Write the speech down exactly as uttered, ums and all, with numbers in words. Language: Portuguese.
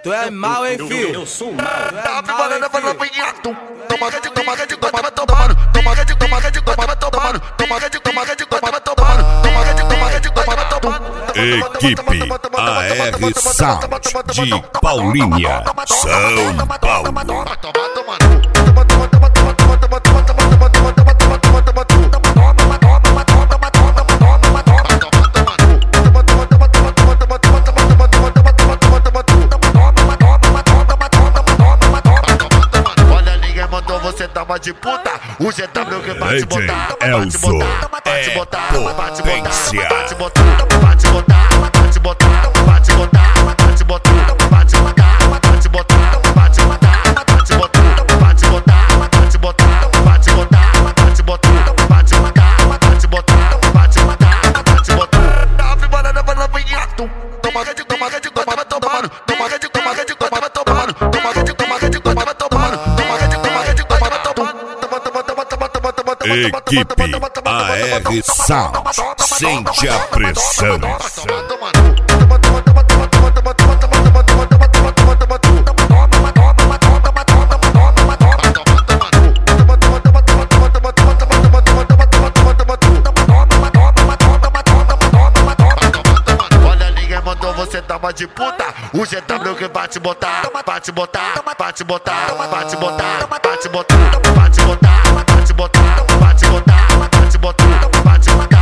Tu é mal, hein, filho? Eu sou mal. Tá preparando pra não pegar. Toma de toma de toma tomando. Toma de toma de toma tomando. Toma de toma de toma tomando. Toma de toma de toma tomando. Equipe A R Sound de Paulínia, São Paulo. Você tava de puta, o G W que vai te botar, vai te botar, vai te botar, vai te botar, potência. vai te botar, vai te botar, vai te botar, vai te botar, vai te botar, vai te botar, vai te botar, vai te botar, vai te botar, vai te botar, vai te botar, vai te botar, vai te botar, vai te botar, vai te botar, vai te botar, vai te botar. Tá preparando pra novinha? Toma de toma de toma tomando, toma de toma de toma tomando, toma de toma de toma tomando, toma de toma de Equipe A R Sound, sente a pressão. Olha, ninguém mandou você tava de puta. O G W que vai te botar, vai te botar, vai te botar, vai te botar, vai te botar, vai te botar, vai te botar, vai te botar, vai te botar, vai te botar.